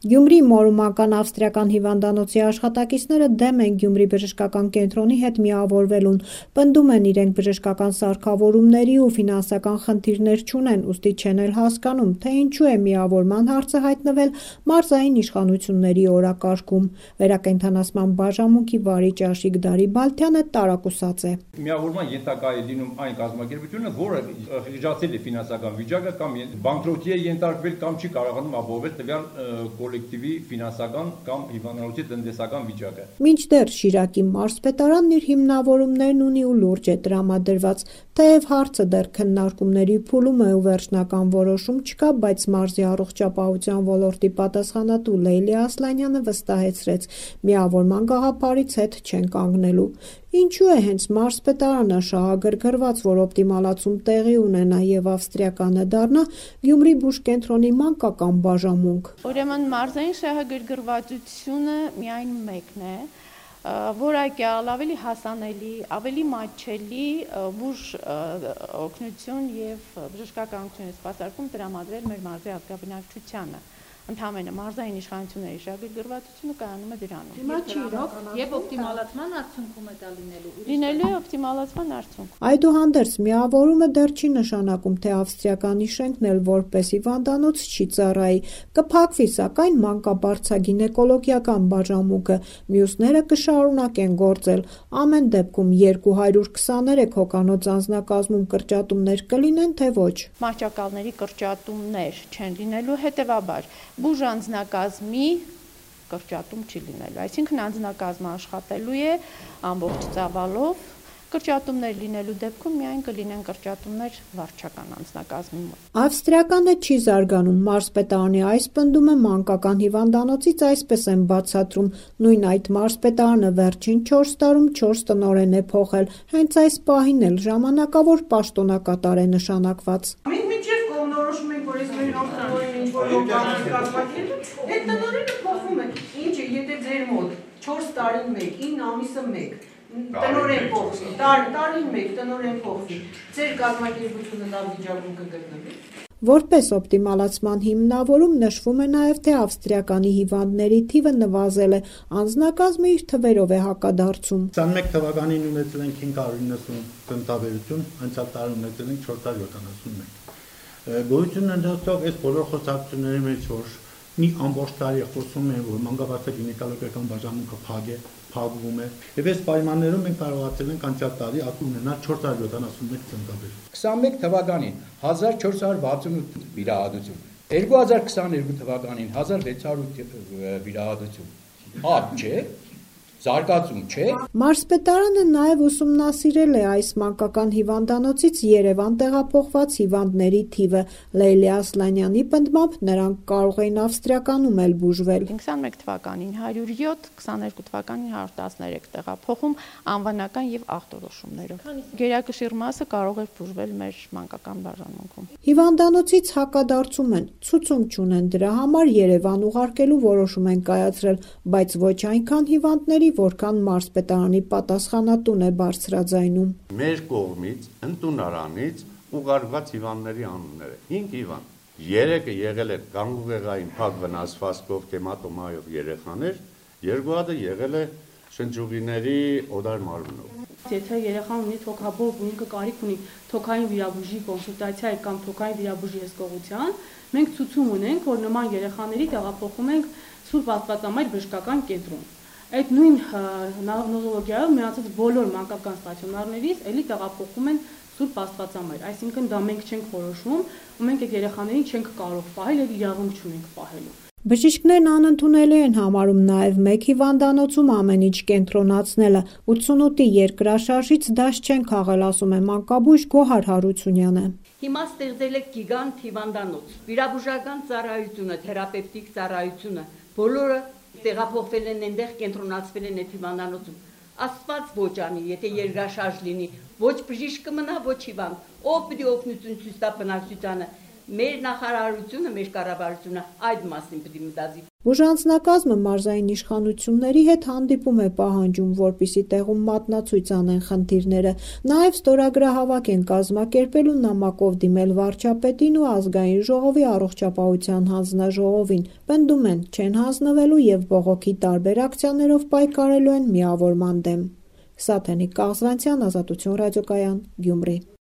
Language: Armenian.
Գյումրի մորումական ավստրիական հիվանդանոցի աշխատակիցները դեմ են Գյումրի բժշկական կենտրոնի հետ միավորվելուն, պնդում են իրենք բժշկական սարքավորումների ու ֆինանսական խնդիրներ չունեն, ուստի չեն էլ հասկանում, թե ինչու է միավորման հարցը հայտնվել մարզային իշխանությունների օրակարգում։ Վերակենդանացման բաժանմունքի վարիչ Աշիկ Դարիբալթյանը տարակուսած է։ Միավորման ենթակա է լինում այն կազմակերպությունը, որը խիղճացել է ֆինանսական վիճակը կամ բանկրոտի է ենթարկվել կամ չի կարողանում ապահովել տվյալ կոլեկտիվի ֆինանսական կամ հիվանդանոցի տնտեսական վիճակը։ Մինչդեռ Շիրակի մարզպետարանն իր հիմնավորումներն ունի ու լուրջ է տրամադրված, թեև հարցը դեռ քննարկումների փուլում է ու վերջնական որոշում չկա, բայց մարզի առողջապահության ոլորտի պատասխանատու Լեյլի Ասլանյանը վստահեցրեց՝ միավորման գաղափարից հետ չեն կանգնելու։ Ինչու է հենց մարզպետարանը շահագրգռված, որ օպտիմալացում տեղի ունենա եւ ավստրիականը դառնա Գյումրի բուժկենտրոնի մանկական բաժանմունք։ Ուրեմն մարզային շահագրգռվածությունը միայն մեկն է, որակյալ, ավելի հասանելի, ավելի մատչելի բուժ օգնություն եւ բժշկականություն սպասարկում տրամադրել մեր մարզի ազգաբնակչությանը։ Ընդհանրապես մարզային իշխանությունների շահագրգռվածությունը կայանում է դրանում։ Հիմա չի իրոք եւ օպտիմալացման արդյունքում է դա լինելու է օպտիմալացման արդյունք։ Այդուհանդերձ միավորումը դեռ չի նշանակում, թե ավստրիականի շենքն էլ որպես հիվանդանոց չի ծառայի։ Կփակվի, սակայն մանկաբարձագինեկոլոգիական բաժանմունքը, մյուսները կշարունակեն գործել։ Ամեն դեպքում 223 հոգանոց անձնակազմում կրճատումներ կլինեն, թե ոչ։ Մահճակալների կրճատումներ չեն լինելու, հետևաբար բուժ անձնակազմի կրճատում չի լինելու, այսինքն անձնակազմը աշխատելու է ամբողջ ծավալով, կրճատումներ լինելու դեպքում միայն կլինեն կրճատումներ վարչական անձնակազմի մոտ։ Ավստրիականը չի զարգանում, մարզպետարանի այս պնդումը մանկական հիվանդանոցից այսպես են բացատրում, նույն այդ մարզպետարանը վերջին 4 տարում 4 տնօրեն է փոխել, հենց այս պահին էլ ժամանակավոր պաշտոնակատար է նշանակված։ Որոշում ենք, որ ես մեր տնօրենը ինչ-որ բան կազմակերպել, այդ տնօրենը փոխվում է։ Ինչ է, եթե ձեր մոտ 4 տարին 1, 9 ամիսը 1, տնօրեն փոխվի, տարին 1 տնօրեն փոխվի, ձեր կազմակերպությունը լավ վիճակում կգտնվի։ Որպես օպտիմալացման հիմնավորում նշվում է նաև, թե ավստրիականի հիվանդների թիվը նվազել է, անձնակազմը իր թվերով է հակադարձում։ 21 թվականին ունեցել ենք 590 տնտավերություն, անցյալ տարի ունեցել ենք 471։ Գոյություն ընդդարձող այս բոլոր խոսակցությունների մեջ, որ մի ամբողջ տարի խոսում են, որ մանկաբարձագինեկոլոգիական բաժանմունքը փակվում է, եւ այս պայմաններում մենք կարողացել ենք անցյալ տարի ունենալ 471 ծննդաբեր։ 21 թվականին 1468 վիրահատություն, 2022 թվականին 1600 վիրահատություն։ Աճ չէ։ Զարգացում չէ։ Մարզպետարանը նաև ուսումնասիրել է այս մանկական հիվանդանոցից Երևան տեղափոխված հիվանդների թիվը։ Լեյլի Ասլանյանի պնդմամբ նրանք կարող էին ավստրիականում էլ բուժվել։ 21 թվականին 107, 22 թվականին 113 տեղափոխում անվանական եւ ախտորոշումներով։ Գերակշիռ մասը կարող էր բուժվել մեր մանկական բաժանմունքում։ Հիվանդանոցից հակադարձում են, ցուցում չունեն դրա համար Երևան ուղարկելու որոշում են կայացրել, բայց ոչ այնքան հիվանդների, որքան մարզպետարանի պատասխանատուն է բարձրաձայնում։ Մեր կողմից ընդունարանից ուղարկված հիվանդների անունները 5 հիվանդ, 3-ը եղել են գանգուղեղային փակ վնասվածքով հեմատոմայով երեխաներ, 2 հատը եղել է շնչուղիների օդար մարմնով։ Եթե երեխան ունի թոքաբորբ ու ինքը կարիք ունի թոքային վիրաբուժի կոնսուլտացիայի կամ թոքային վիրաբուժի հսկողության, մենք ցուցում ունենք, որ նման երեխաների տեղափոխում ենք Սուրբ Աստվածամայր բժշկական կենտրոն։ Այդ նույն նոզոլոգիայով միացած բոլոր մանկական ստացիոնարներից էլի տեղափոխում են Սուրբ Աստվածամայր, այսինքն դա մենք չենք որոշում, ու մենք այդ երեխաներին չենք կարող պահել եւ իրավունք չունենք պահելու։ Բժիշկներն անընդունելի են համարում նաև մեկ հիվանդանոցում ամեն ինչ կենտրոնացնելը։ 88-ի երկրաշարժից դաշ չեն քաղել, ասում է մանկաբույժ Գոհար Հարությունյանը։ Հիմա ստեղծել է գիգանտ հիվանդանոց։ Վիրաբուժական ծառայությունը, թերապևտիկ ծառայությունը, բոլորը տեղափոխվել են այնտեղ, կենտրոնացվել են այդ հիվանդանոցում։ Աստված ոչ անի, եթե երկրաշարժ լինի, ոչ բժիշկ կմնա, ոչ հիվանդ։ Ով պիտի օգնություն ցույց տա բնակչությանը։ Մեր նախարարությունը, մեր կառավարությունը այդ մասին պետք է մտածի։ Բուժանձնակազմը մարզային իշխանությունների հետ հանդիպում է պահանջում, որպիսի տեղում մատնացույց անեն խնդիրները, նաև ստորագրահավաք են կազմակերպել ու նամակով դիմել վարչապետին ու ազգային ժողովի առողջապահության հանձնաժողովին, պնդում են, չեն հանձնվելու և բողոքի տարբեր ակցիաներով պայքարելու են միավորման դեմ։ Սաթենիկ Կաղզվանցյան, Ազատություն ռադիոկայան, Գյումրի։